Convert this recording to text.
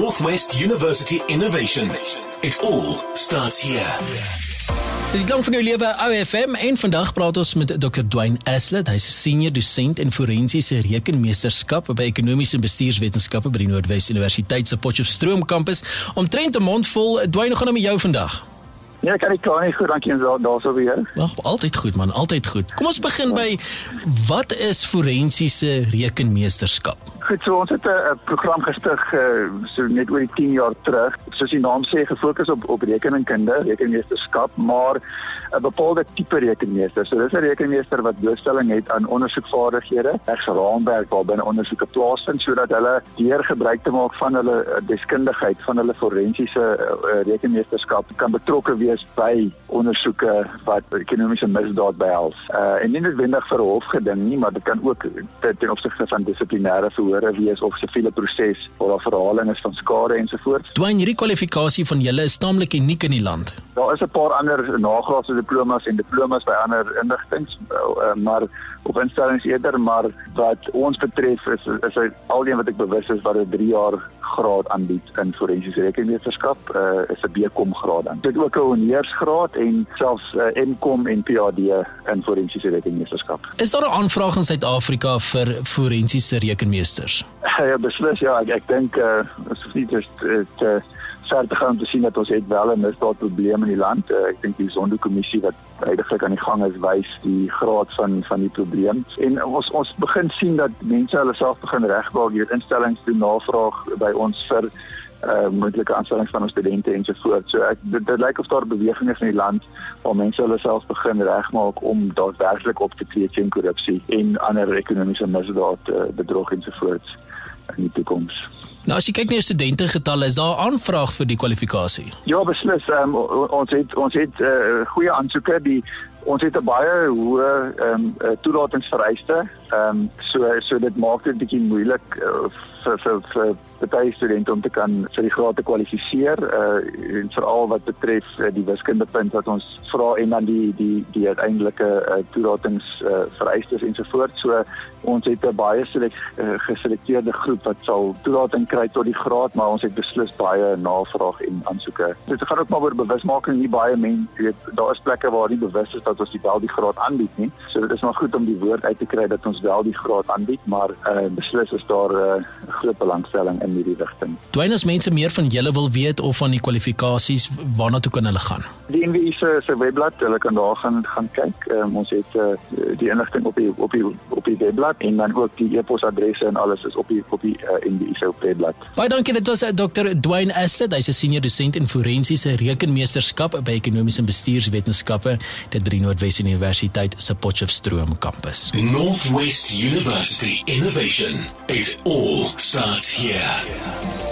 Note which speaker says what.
Speaker 1: Northwest University Innovation. It all starts here.
Speaker 2: Dis die klank van jou lewe, OFM, en vandag praat ons met Dr. Dwayne Aslett. Hy's 'n senior dosent in forensiese rekenmeesterskap by ekonomiese bestuurswetenskappe by die Noordwes Universiteit se Potchefstroom kampus. Omtrent 'n mond vol. Dwayne, gaan met jou vandag.
Speaker 3: Ja, kan ek klaar nie goed, dankie en daarso weer jou.
Speaker 2: Ag, altyd goed man, altyd goed. Kom ons begin by, wat is forensiese rekenmeesterskap?
Speaker 3: Goed, so ons het 'n program gestig so net oor die 10 jaar terug. Soos die naam sê, gefokus op rekeningkunde, rekenmeesterskap, maar 'n bepaalde tipe rekenmeester. So dis 'n rekenmeester wat blootstelling het aan ondersoekvaardighede, raamwerk waarbinne ondersoeke plaasvind, sodat hulle deur gebruik te maak van hulle deskundigheid, van hulle forensiese rekenmeesterskap kan betrokke wees by ondersoeke wat ekonomiese misdaad behels. En nie noodwendig vir 'n hofgeding nie, maar dit kan ook ten opsigte van dissiplinêre verhoor wees of siviele proses waar daar verhaling is van skade ensovoorts.
Speaker 2: Dwayne, hierdie kwalifikasie van julle is taamlik uniek in die land.
Speaker 3: Daar is 'n paar ander nagraadse diplomas en diplomas by ander inrigtings, maar op instellings eerder, maar wat ons betref is alheen wat ek bewus is wat 'n 3 jaar graad aanbied in forensiese rekenmeesterskap, is 'n BCom graad aan. Dit ook 'n honeursgraad en selfs MCom en PhD in forensiese rekenmeesterskap.
Speaker 2: Is daar 'n aanvraag in Suid-Afrika vir forensiese rekenmeesters?
Speaker 3: Ja, beslis ja, ek dink ons hoef nie te ver te gaan om te sien dat ons het wel 'n misdaadprobleem in die land. Ek dink die Zondo-kommissie wat huidigelik aan die gang is, wys die graad van die probleem. En ons begin sien dat mense hulle self begin regmaak, hier instellings doen navraag by ons vir moontlike aanstellings van ons studente ensovoorts. So dit lyk of daar beweging is in die land waar mense hulle self begin regmaak om daadwerklik op te tree teen korrupsie en ander ekonomiese misdaad, bedrog ensovoorts in die toekoms.
Speaker 2: Nou, as jy kyk na jou studentengetalle, is daar 'n aanvraag vir die kwalifikasie?
Speaker 3: Ja, beslis. Ons het goeie aansoeke. Ons het 'n baie hoë toelatingsvereiste. So dit maak dit 'n bietjie moeilik vir baie studente om te kan vir die graad te kwalifiseer, en veral wat betref die wiskundepunt wat ons vra en dan die uiteindelike toelatingsvereistes ensovoorts. So ons het 'n baie geselekteerde groep wat sal toelating kry tot die graad, maar ons het beslis baie navraag en aansoeke. Dit gaan ook maar oor bewusmaking. Nie baie mense, daar is plekke waar nie bewus is dat ons wel die graad aanbied nie. So dit is maar goed om die woord uit te kry dat ons wel die graad aanbied, maar beslis is daar groot belangstelling in hierdie rigting.
Speaker 2: Dwayne, as mense meer van julle wil weet of van die kwalifikasies, waarna toe kan hulle gaan?
Speaker 3: Die NWI se webblad, hulle kan daar gaan kyk. Ons het die inligting op die webblad en dan ook die e-posadresse en alles is op die NWI se webblad.
Speaker 2: Baie dankie, dit was Dr. Dwayne Aslett. Hy's 'n senior dosent in forensiese rekenmeesterskap by ekonomiese bestuurswetenskappe by die Noordwes Universiteit se Potchefstroom kampus.
Speaker 1: Northwest University Innovation. It all starts here.